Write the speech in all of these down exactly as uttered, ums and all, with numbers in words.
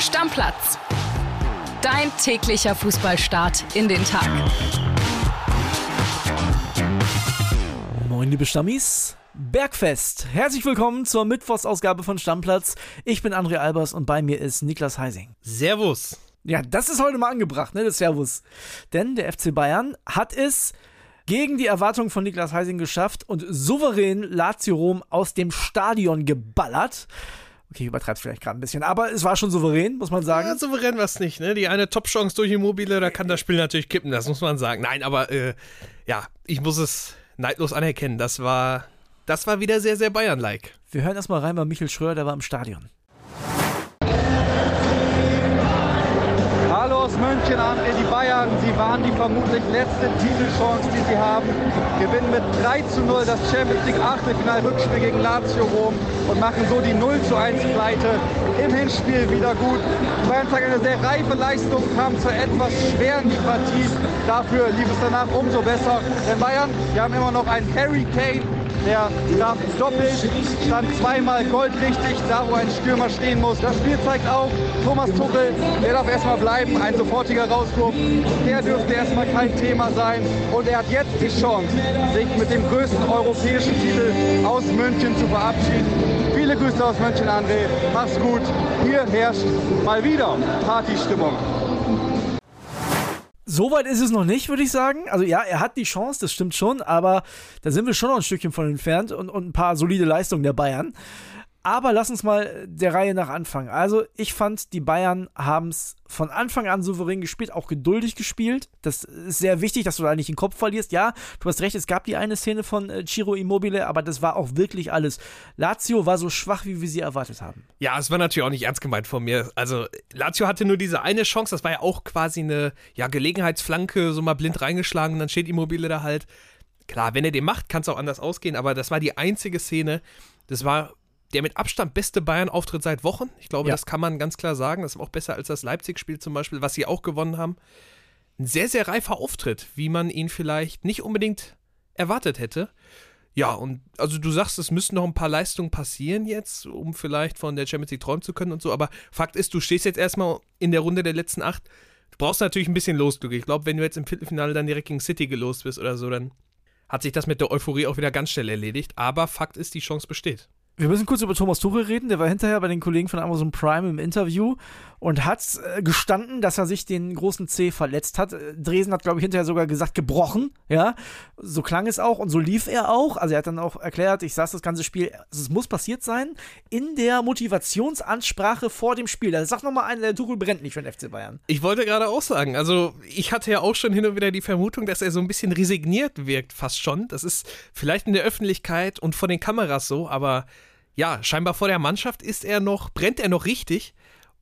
Stammplatz. Dein täglicher Fußballstart in den Tag. Moin liebe Stammis, Bergfest. Herzlich willkommen zur Mittwochsausgabe von Stammplatz. Ich bin André Albers und bei mir ist Niklas Heising. Servus. Ja, das ist heute mal angebracht, ne, das Servus. Denn der F C Bayern hat es gegen die Erwartungen von Niklas Heising geschafft und souverän Lazio Rom aus dem Stadion geballert. Okay, ich übertreibe es vielleicht gerade ein bisschen, aber es war schon souverän, muss man sagen. Ja, souverän war es nicht, ne? Die eine Top-Chance durch Immobile, da kann das Spiel natürlich kippen, das muss man sagen. Nein, aber äh, ja, ich muss es neidlos anerkennen, das war, das war wieder sehr, sehr Bayern-like. Wir hören erstmal rein bei Michael Schröder, der war im Stadion. Hallo aus München, André, die Bayern, sie waren die vermutlich letzte Titelchance, die sie haben. Gewinnen mit drei zu null das Champions League Achtelfinal-Rückspiel gegen Lazio Rom und machen so die null zu eins Pleite im Hinspiel wieder gut. Die Bayern zeigen eine sehr reife Leistung, kamen zur etwas schweren die Partie. Dafür lief es danach umso besser. Denn Bayern, die haben immer noch einen Harry Kane, der darf doppelt, stand zweimal goldrichtig, da wo ein Stürmer stehen muss. Das Spiel zeigt auch, Thomas Tuchel, der darf erstmal bleiben, ein sofortiger Rauswurf, der dürfte erstmal kein Thema sein. Und er hat jetzt die Chance, sich mit dem größten europäischen Titel aus München zu verabschieden. Viele Grüße aus München, André, mach's gut, hier herrscht mal wieder Partystimmung. Soweit ist es noch nicht, würde ich sagen. Also ja, er hat die Chance, das stimmt schon, aber da sind wir schon noch ein Stückchen von entfernt und, und ein paar solide Leistungen der Bayern. Aber lass uns mal der Reihe nach anfangen. Also ich fand, die Bayern haben es von Anfang an souverän gespielt, auch geduldig gespielt. Das ist sehr wichtig, dass du da nicht den Kopf verlierst. Ja, du hast recht, es gab die eine Szene von äh, Ciro Immobile, aber das war auch wirklich alles. Lazio war so schwach, wie wir sie erwartet haben. Ja, es war natürlich auch nicht ernst gemeint von mir. Also Lazio hatte nur diese eine Chance, das war ja auch quasi eine ja, Gelegenheitsflanke, so mal blind reingeschlagen und dann steht Immobile da halt. Klar, wenn er den macht, kann es auch anders ausgehen, aber das war die einzige Szene, das war der mit Abstand beste Bayern-Auftritt seit Wochen. Ich glaube, ja. Das kann man ganz klar sagen. Das ist auch besser als das Leipzig-Spiel zum Beispiel, was sie auch gewonnen haben. Ein sehr, sehr reifer Auftritt, wie man ihn vielleicht nicht unbedingt erwartet hätte. Ja, und also du sagst, es müssen noch ein paar Leistungen passieren jetzt, um vielleicht von der Champions League träumen zu können und so. Aber Fakt ist, du stehst jetzt erstmal in der Runde der letzten acht. Du brauchst natürlich ein bisschen Losglück. Ich glaube, wenn du jetzt im Viertelfinale dann direkt gegen City gelost bist oder so, dann hat sich das mit der Euphorie auch wieder ganz schnell erledigt. Aber Fakt ist, die Chance besteht. Wir müssen kurz über Thomas Tuchel reden, der war hinterher bei den Kollegen von Amazon Prime im Interview und hat äh, gestanden, dass er sich den großen Zeh verletzt hat. Dresen hat, glaube ich, hinterher sogar gesagt, gebrochen, ja, so klang es auch und so lief er auch. Also er hat dann auch erklärt, ich saß das ganze Spiel, es muss passiert sein, in der Motivationsansprache vor dem Spiel. Da sagt nochmal einer, der Tuchel brennt nicht für den F C Bayern. Ich wollte gerade auch sagen, also ich hatte ja auch schon hin und wieder die Vermutung, dass er so ein bisschen resigniert wirkt, fast schon. Das ist vielleicht in der Öffentlichkeit und vor den Kameras so, aber ja, scheinbar vor der Mannschaft ist er noch, brennt er noch richtig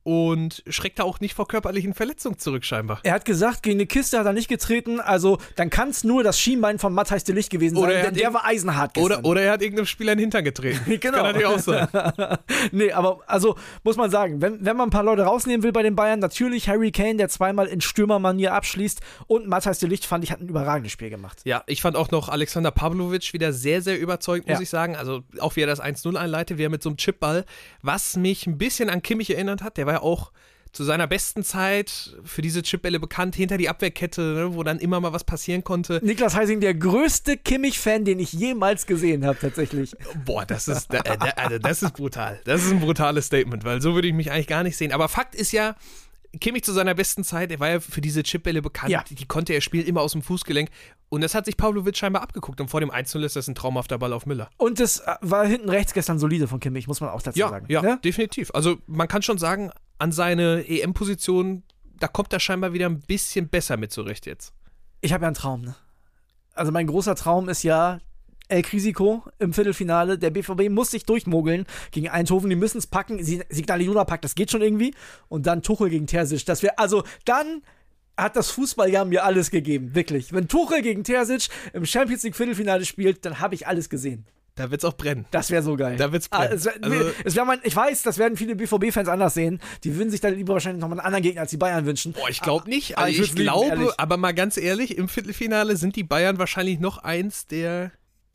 und schreckt da auch nicht vor körperlichen Verletzungen zurück scheinbar. Er hat gesagt, gegen eine Kiste hat er nicht getreten, also dann kann es nur das Schienbein von Matthijs de Ligt gewesen sein, denn der war eisenhart gestern. Oder, oder er hat irgendeinem Spieler in den Hintern getreten. Genau. Kann natürlich auch sein. Nee, aber also muss man sagen, wenn, wenn man ein paar Leute rausnehmen will bei den Bayern, natürlich Harry Kane, der zweimal in Stürmermanier abschließt und Matthijs de Ligt, fand ich, hat ein überragendes Spiel gemacht. Ja, ich fand auch noch Alexander Pavlovic wieder sehr, sehr überzeugt, muss ja. ich sagen. Also auch wie er das eins null einleitet, wie er mit so einem Chipball, was mich ein bisschen an Kimmich erinnert hat, der war ja auch zu seiner besten Zeit für diese Chipbälle bekannt, hinter die Abwehrkette, ne, wo dann immer mal was passieren konnte. Niklas Heising, der größte Kimmich-Fan, den ich jemals gesehen habe, tatsächlich. Boah, das ist, äh, also das ist brutal. Das ist ein brutales Statement, weil so würde ich mich eigentlich gar nicht sehen. Aber Fakt ist ja, Kimmich zu seiner besten Zeit, er war ja für diese Chipbälle bekannt, ja. Die konnte er spielen immer aus dem Fußgelenk. Und das hat sich Pavlovic scheinbar abgeguckt. Und vor dem eins null ist das ein traumhafter Ball auf Müller. Und das war hinten rechts gestern solide von Kimmich, muss man auch dazu ja, sagen. Ja, ja, definitiv. Also man kann schon sagen, an seine E M-Position, da kommt er scheinbar wieder ein bisschen besser mit zurecht jetzt. Ich habe ja einen Traum, ne? Also mein großer Traum ist ja El Crisico im Viertelfinale. Der B V B muss sich durchmogeln gegen Eindhoven. Die müssen es packen. Signal Iduna packt, das geht schon irgendwie. Und dann Tuchel gegen Terzic. Das wäre, also dann hat das Fußballjahr mir alles gegeben. Wirklich. Wenn Tuchel gegen Terzic im Champions League Viertelfinale spielt, dann habe ich alles gesehen. Da wird's auch brennen. Das wäre so geil. Da wird's brennen. Ah, es wär, also, es wär mein, ich weiß, das werden viele B V B-Fans anders sehen. Die würden sich dann lieber wahrscheinlich noch mal einen anderen Gegner als die Bayern wünschen. Boah, ich glaube nicht. Aber Also ich ich glaube, lieben, aber mal ganz ehrlich, im Viertelfinale sind die Bayern wahrscheinlich noch eins der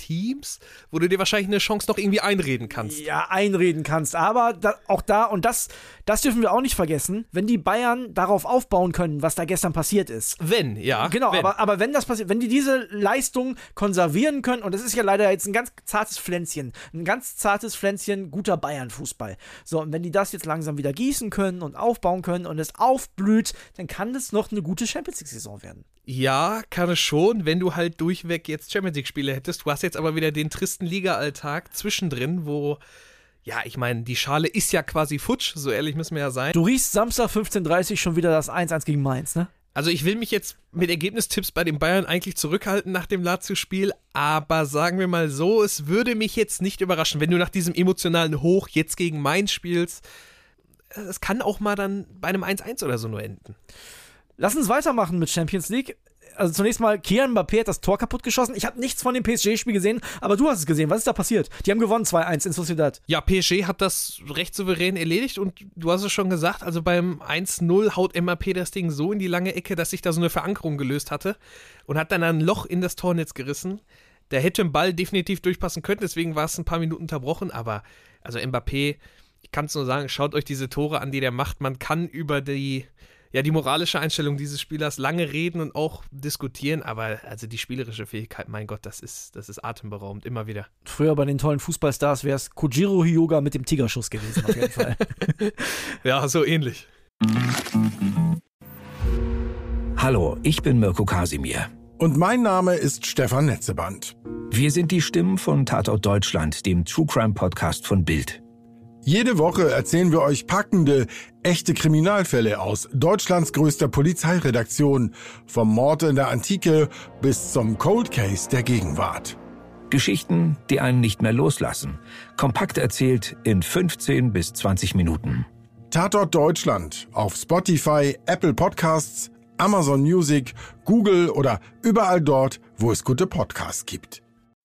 Teams, wo du dir wahrscheinlich eine Chance noch irgendwie einreden kannst. Ja, einreden kannst. Aber da, auch da, und das, das dürfen wir auch nicht vergessen, wenn die Bayern darauf aufbauen können, was da gestern passiert ist. Wenn, ja. Genau, wenn. Aber, aber wenn das passiert, wenn die diese Leistung konservieren können, und das ist ja leider jetzt ein ganz zartes Pflänzchen, ein ganz zartes Pflänzchen guter Bayern-Fußball. So, und wenn die das jetzt langsam wieder gießen können und aufbauen können und es aufblüht, dann kann das noch eine gute Champions-League-Saison werden. Ja, kann es schon, wenn du halt durchweg jetzt Champions-League-Spiele hättest. Du hast jetzt aber wieder den tristen Liga-Alltag zwischendrin, wo, ja, ich meine, die Schale ist ja quasi futsch, so ehrlich müssen wir ja sein. Du riechst Samstag fünfzehn Uhr dreißig schon wieder das eins eins gegen Mainz, ne? Also ich will mich jetzt mit Ergebnistipps bei den Bayern eigentlich zurückhalten nach dem Lazio-Spiel, aber sagen wir mal so, es würde mich jetzt nicht überraschen, wenn du nach diesem emotionalen Hoch jetzt gegen Mainz spielst. Es kann auch mal dann bei einem eins eins oder so nur enden. Lass uns weitermachen mit Champions League. Also zunächst mal, Kylian Mbappé hat das Tor kaputt geschossen. Ich habe nichts von dem P S G-Spiel gesehen, aber du hast es gesehen. Was ist da passiert? Die haben gewonnen zwei eins in Sociedad. Ja, P S G hat das recht souverän erledigt und du hast es schon gesagt, also beim eins null haut Mbappé das Ding so in die lange Ecke, dass sich da so eine Verankerung gelöst hatte und hat dann ein Loch in das Tornetz gerissen. Der hätte im Ball definitiv durchpassen können, deswegen war es ein paar Minuten unterbrochen, aber also Mbappé, ich kann es nur sagen, schaut euch diese Tore an, die der macht. Man kann über die Ja, die moralische Einstellung dieses Spielers lange reden und auch diskutieren, aber also die spielerische Fähigkeit, mein Gott, das ist, das ist atemberaubend, immer wieder. Früher bei den tollen Fußballstars wäre es Kojiro Hyoga mit dem Tigerschuss gewesen, auf jeden Fall. Ja, so ähnlich. Hallo, ich bin Mirko Kasimir. Und mein Name ist Stefan Netzeband. Wir sind die Stimmen von Tatort Deutschland, dem True Crime Podcast von Bild. Jede Woche erzählen wir euch packende, echte Kriminalfälle aus Deutschlands größter Polizeiredaktion. Vom Mord in der Antike bis zum Cold Case der Gegenwart. Geschichten, die einen nicht mehr loslassen. Kompakt erzählt in fünfzehn bis zwanzig Minuten. Tatort Deutschland auf Spotify, Apple Podcasts, Amazon Music, Google oder überall dort, wo es gute Podcasts gibt.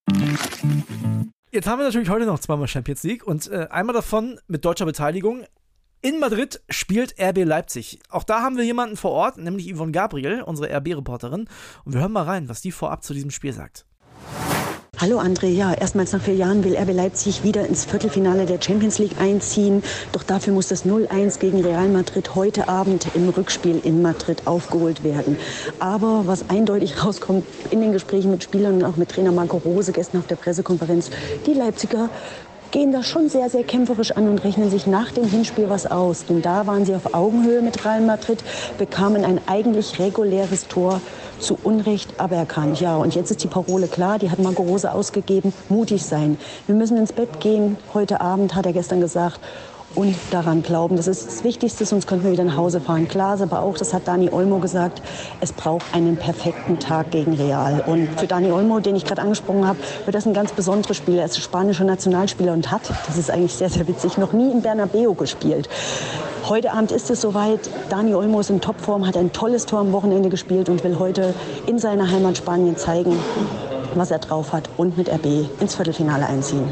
Jetzt haben wir natürlich heute noch zweimal Champions League und äh, einmal davon mit deutscher Beteiligung. In Madrid spielt R B Leipzig. Auch da haben wir jemanden vor Ort, nämlich Yvonne Gabriel, unsere R B-Reporterin. Und wir hören mal rein, was die vorab zu diesem Spiel sagt. Hallo André, ja, erstmals nach vier Jahren will R B Leipzig wieder ins Viertelfinale der Champions League einziehen. Doch dafür muss das null eins gegen Real Madrid heute Abend im Rückspiel in Madrid aufgeholt werden. Aber was eindeutig rauskommt in den Gesprächen mit Spielern und auch mit Trainer Marco Rose gestern auf der Pressekonferenz, die Leipziger gehen das schon sehr, sehr kämpferisch an und rechnen sich nach dem Hinspiel was aus. Denn da waren sie auf Augenhöhe mit Real Madrid, bekamen ein eigentlich reguläres Tor zu Unrecht aberkannt. Ja, und jetzt ist die Parole klar, die hat Marco Rose ausgegeben, mutig sein. Wir müssen ins Bett gehen, heute Abend, hat er gestern gesagt, und daran glauben. Das ist das Wichtigste, sonst könnten wir wieder nach Hause fahren. Klar ist aber auch, das hat Dani Olmo gesagt, es braucht einen perfekten Tag gegen Real. Und für Dani Olmo, den ich gerade angesprochen habe, wird das ein ganz besonderes Spiel. Er ist spanischer Nationalspieler und hat, das ist eigentlich sehr, sehr witzig, noch nie im Bernabeu gespielt. Heute Abend ist es soweit. Dani Olmo ist in Topform, hat ein tolles Tor am Wochenende gespielt und will heute in seiner Heimat Spanien zeigen, was er drauf hat und mit R B ins Viertelfinale einziehen.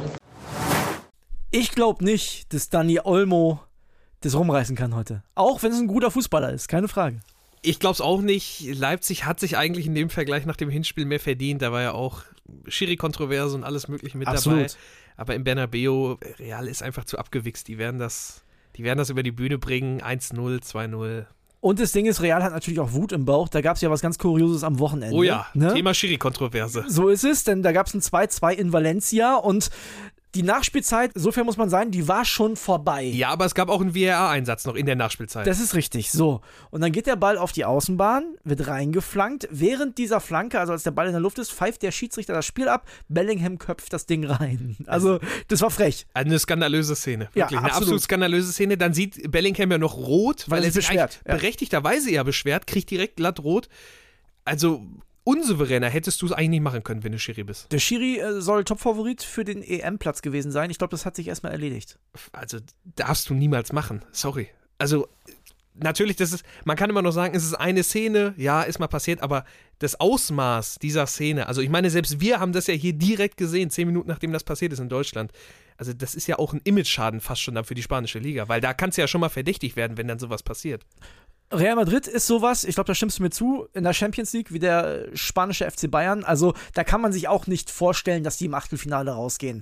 Ich glaube nicht, dass Dani Olmo das rumreißen kann heute. Auch wenn es ein guter Fußballer ist, keine Frage. Ich glaube es auch nicht. Leipzig hat sich eigentlich in dem Vergleich nach dem Hinspiel mehr verdient. Da war ja auch Schiri-Kontroverse und alles Mögliche mit Absolut. dabei. Aber im Bernabeu, Real ist einfach zu abgewichst. Die werden das, die werden das über die Bühne bringen. eins null, zwei null. Und das Ding ist, Real hat natürlich auch Wut im Bauch. Da gab es ja was ganz Kurioses am Wochenende. Oh ja, ne? Thema Schiri-Kontroverse. So ist es, denn da gab es ein zwei zwei in Valencia und die Nachspielzeit, insofern muss man sagen, die war schon vorbei. Ja, aber es gab auch einen V A R-Einsatz noch in der Nachspielzeit. Das ist richtig, so. Und dann geht der Ball auf die Außenbahn, wird reingeflankt. Während dieser Flanke, also als der Ball in der Luft ist, pfeift der Schiedsrichter das Spiel ab. Bellingham köpft das Ding rein. Also, das war frech. Eine skandalöse Szene. Ja, Wirklich, absolut. eine absolut skandalöse Szene. Dann sieht Bellingham ja noch rot, weil, Weil er er sich sich beschwert, eigentlich ja. berechtigterweise ja beschwert, kriegt direkt glatt rot. Also unsouveräner hättest du es eigentlich nicht machen können, wenn du Schiri bist. Der Schiri äh, soll Topfavorit für den E M-Platz gewesen sein. Ich glaube, das hat sich erstmal erledigt. Also darfst du niemals machen. Sorry. Also natürlich, das ist, man kann immer noch sagen, es ist eine Szene, ja, ist mal passiert, aber das Ausmaß dieser Szene, also ich meine, selbst wir haben das ja hier direkt gesehen, zehn Minuten nachdem das passiert ist in Deutschland. also das ist ja auch ein Image-Schaden fast schon dann für die spanische Liga, weil da kann es ja schon mal verdächtig werden, wenn dann sowas passiert. Real Madrid ist sowas, ich glaube, da stimmst du mir zu, in der Champions League wie der spanische F C Bayern. Also da kann man sich auch nicht vorstellen, dass die im Achtelfinale rausgehen.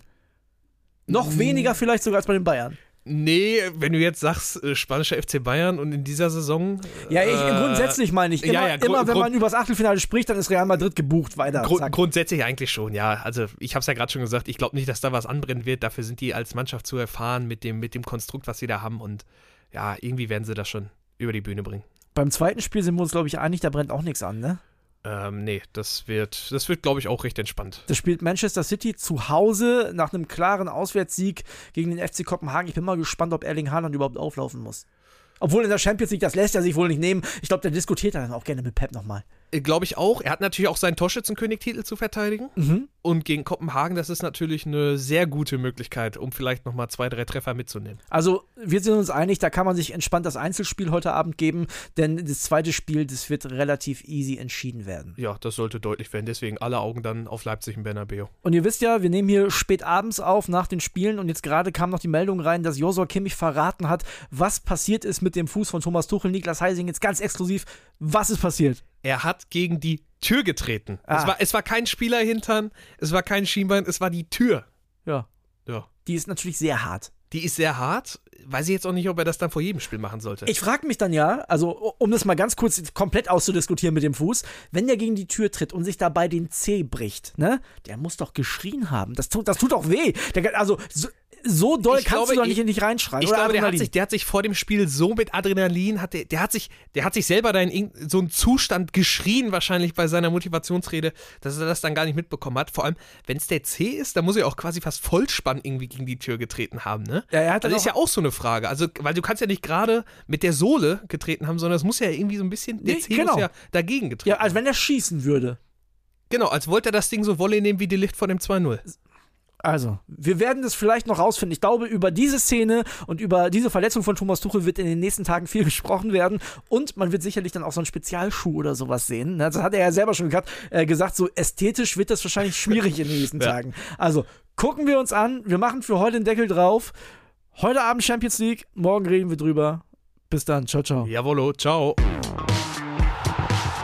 Noch mm. weniger vielleicht sogar als bei den Bayern. Nee, wenn du jetzt sagst, äh, spanischer F C Bayern und in dieser Saison. Ja, ich, äh, grundsätzlich meine ich. Immer, ja, ja, immer Grund, wenn man über das Achtelfinale spricht, dann ist Real Madrid gebucht weiter. Grund, grundsätzlich eigentlich schon, ja. Also ich habe es ja gerade schon gesagt, ich glaube nicht, dass da was anbrennen wird. Dafür sind die als Mannschaft zu erfahren mit dem, mit dem Konstrukt, was sie da haben. Und ja, irgendwie werden sie das schon über die Bühne bringen. Beim zweiten Spiel sind wir uns, glaube ich, einig, da brennt auch nichts an, ne? Ähm, nee, das wird, das wird, glaube ich, auch recht entspannt. Das spielt Manchester City zu Hause nach einem klaren Auswärtssieg gegen den F C Kopenhagen. Ich bin mal gespannt, ob Erling Haaland überhaupt auflaufen muss. Obwohl in der Champions League, das lässt er sich wohl nicht nehmen. Ich glaube, der diskutiert dann auch gerne mit Pep nochmal. Glaube ich auch. Er hat natürlich auch seinen Torschützenkönig-Titel zu verteidigen. Mhm. Und gegen Kopenhagen, das ist natürlich eine sehr gute Möglichkeit, um vielleicht nochmal zwei, drei Treffer mitzunehmen. Also, wir sind uns einig, da kann man sich entspannt das Einzelspiel heute Abend geben, denn das zweite Spiel, das wird relativ easy entschieden werden. Ja, das sollte deutlich werden. Deswegen alle Augen dann auf Leipzig im Bernabeu. Und ihr wisst ja, wir nehmen hier spät abends auf nach den Spielen und jetzt gerade kam noch die Meldung rein, dass Joshua Kimmich verraten hat, was passiert ist mit dem Fuß von Thomas Tuchel. Niklas Heising jetzt ganz exklusiv. Was ist passiert? Er hat gegen die Tür getreten. Ah. Es war, es war kein Spielerhintern, es war kein Schienbein, es war die Tür. Ja. Ja. Die ist natürlich sehr hart. Die ist sehr hart. Weiß ich jetzt auch nicht, ob er das dann vor jedem Spiel machen sollte. Ich frage mich dann ja, also um das mal ganz kurz komplett auszudiskutieren mit dem Fuß, wenn der gegen die Tür tritt und sich dabei den Zeh bricht, ne? Der muss doch geschrien haben. Das tut, das tut doch weh. Der, also so, so doll ich kannst glaube, du doch ich, nicht, nicht reinschreien. Ich oder glaube, der hat, sich, Adrenalin. der hat sich vor dem Spiel so mit Adrenalin, hat der, der, hat sich, der hat sich selber da in so einen Zustand geschrien, wahrscheinlich bei seiner Motivationsrede, dass er das dann gar nicht mitbekommen hat. Vor allem, wenn es der C ist, dann muss er auch quasi fast Vollspann irgendwie gegen die Tür getreten haben, ne? Ja, er hat das ist ja auch so eine Frage. Also, weil du kannst ja nicht gerade mit der Sohle getreten haben, sondern es muss ja irgendwie so ein bisschen, der Nee, C genau. muss ja dagegen getreten Ja, als wenn er schießen würde. Genau, als wollte er das Ding so Volley nehmen wie die Licht vor dem zwei null. Also, wir werden das vielleicht noch rausfinden. Ich glaube, über diese Szene und über diese Verletzung von Thomas Tuchel wird in den nächsten Tagen viel gesprochen werden. Und man wird sicherlich dann auch so einen Spezialschuh oder sowas sehen. Das hat er ja selber schon gesagt. Äh, gesagt, so ästhetisch wird das wahrscheinlich schwierig in den nächsten Ja. Tagen. Also, gucken wir uns an. Wir machen für heute den Deckel drauf. Heute Abend Champions League. Morgen reden wir drüber. Bis dann. Ciao, ciao. Jawollo, ciao.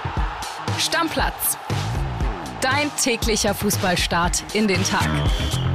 Stammplatz. Dein täglicher Fußballstart in den Tag.